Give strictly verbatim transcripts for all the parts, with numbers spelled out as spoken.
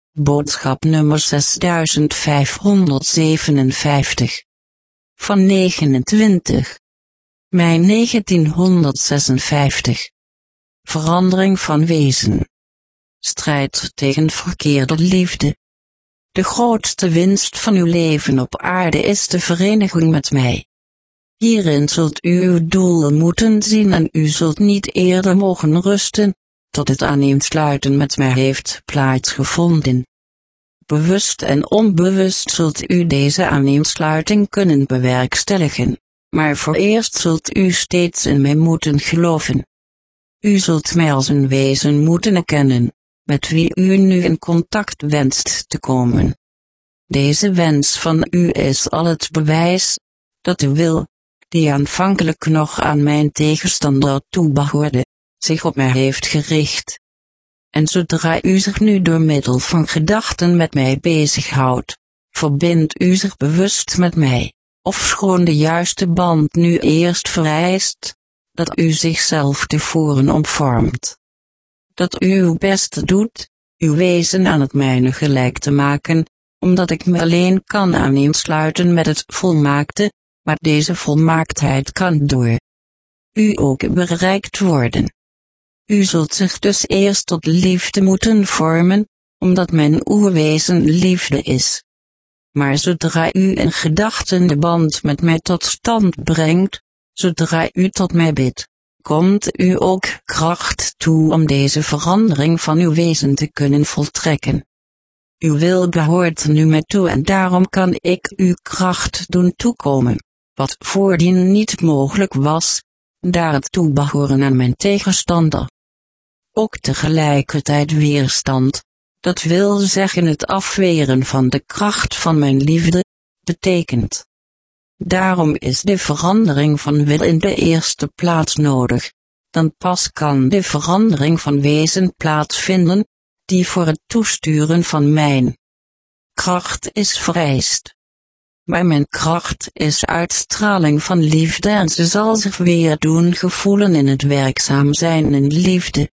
Boodschap nummer zesduizendvijfhonderdzevenenvijftig. Van negenentwintig mei negentienhonderdzesenvijftig. Verandering van wezen. Strijd tegen verkeerde liefde. De grootste winst van uw leven op aarde is de vereniging met mij. Hierin zult u uw doel moeten zien en u zult niet eerder mogen rusten, tot het aaneensluiten met mij heeft plaatsgevonden. Bewust en onbewust zult u deze aaneensluiting kunnen bewerkstelligen, maar vooreerst zult u steeds in mij moeten geloven. U zult mij als een wezen moeten erkennen, met wie u nu in contact wenst te komen. Deze wens van u is al het bewijs, dat de wil, die aanvankelijk nog aan mijn tegenstander toebehoorde, zich op mij heeft gericht. En zodra u zich nu door middel van gedachten met mij bezighoudt, verbindt u zich bewust met mij, ofschoon de juiste band nu eerst vereist, dat u zichzelf tevoren omvormt. Dat u uw best doet, uw wezen aan het mijne gelijk te maken, omdat ik me alleen kan aaneensluiten met het volmaakte, maar deze volmaaktheid kan door u ook bereikt worden. U zult zich dus eerst tot liefde moeten vormen, omdat mijn oerwezen liefde is. Maar zodra u in gedachten de band met mij tot stand brengt, zodra u tot mij bidt, komt u ook kracht toe om deze verandering van uw wezen te kunnen voltrekken. Uw wil behoort nu mij toe en daarom kan ik u kracht doen toekomen, wat voordien niet mogelijk was, daar het toebehoren aan mijn tegenstander. Ook tegelijkertijd weerstand, dat wil zeggen het afweren van de kracht van mijn liefde, betekent. Daarom is de verandering van wil in de eerste plaats nodig, dan pas kan de verandering van wezen plaatsvinden, die voor het toesturen van mijn kracht is vereist. Maar mijn kracht is uitstraling van liefde en ze zal zich weer doen gevoelen in het werkzaam zijn in liefde.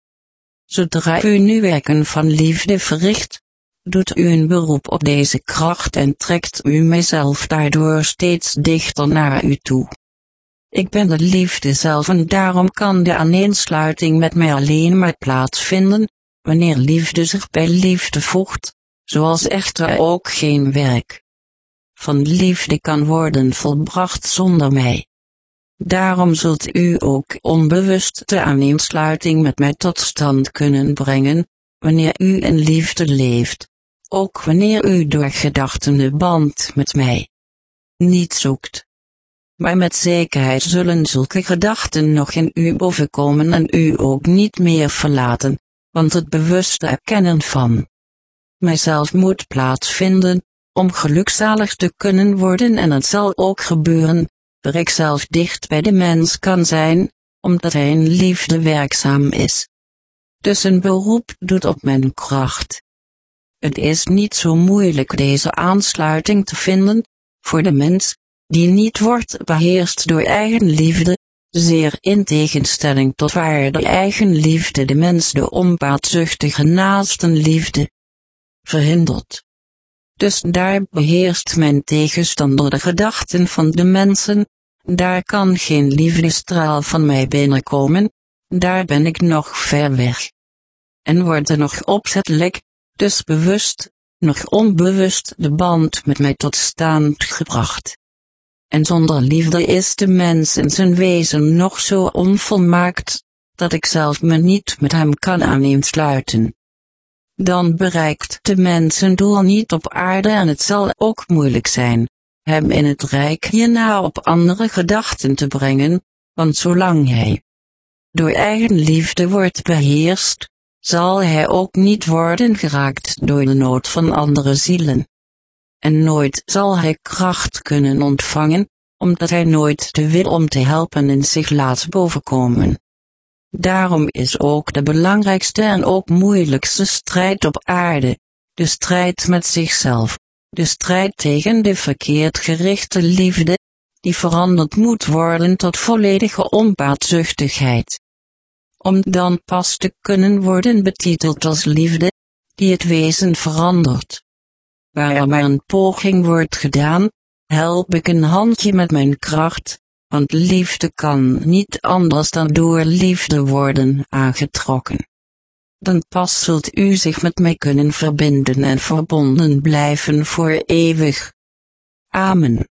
Zodra u nu werken van liefde verricht, doet u een beroep op deze kracht en trekt u mijzelf daardoor steeds dichter naar u toe. Ik ben de liefde zelf en daarom kan de aaneensluiting met mij alleen maar plaatsvinden, wanneer liefde zich bij liefde voegt, zoals echter ook geen werk van liefde kan worden volbracht zonder mij. Daarom zult u ook onbewust de aaneensluiting met mij tot stand kunnen brengen, wanneer u in liefde leeft, ook wanneer u door gedachten de band met mij niet zoekt. Maar met zekerheid zullen zulke gedachten nog in u bovenkomen en u ook niet meer verlaten, want het bewuste erkennen van mijzelf moet plaatsvinden, om gelukzalig te kunnen worden en het zal ook gebeuren, dat ik zelf dicht bij de mens kan zijn, omdat hij in liefde werkzaam is. Dus een beroep doet op mijn kracht. Het is niet zo moeilijk deze aansluiting te vinden, voor de mens, die niet wordt beheerst door eigen liefde, zeer in tegenstelling tot waar de eigen liefde de mens de onbaatzuchtige naastenliefde verhindert. Dus daar beheerst mijn tegenstander de gedachten van de mensen, daar kan geen liefdestraal van mij binnenkomen, daar ben ik nog ver weg. En wordt er nog opzettelijk, dus bewust, nog onbewust de band met mij tot stand gebracht. En zonder liefde is de mens in zijn wezen nog zo onvolmaakt, dat ik zelf me niet met hem kan aaneensluiten. Dan bereikt de mens zijn doel niet op aarde en het zal ook moeilijk zijn, hem in het rijk hierna op andere gedachten te brengen, want zolang hij door eigen liefde wordt beheerst, zal hij ook niet worden geraakt door de nood van andere zielen. En nooit zal hij kracht kunnen ontvangen, omdat hij nooit de wil om te helpen in zich laat bovenkomen. Daarom is ook de belangrijkste en ook moeilijkste strijd op aarde, de strijd met zichzelf, de strijd tegen de verkeerd gerichte liefde, die veranderd moet worden tot volledige onbaatzuchtigheid. Om dan pas te kunnen worden betiteld als liefde, die het wezen verandert. Waar er maar een poging wordt gedaan, help ik een handje met mijn kracht, want liefde kan niet anders dan door liefde worden aangetrokken. Dan pas zult u zich met mij kunnen verbinden en verbonden blijven voor eeuwig. Amen.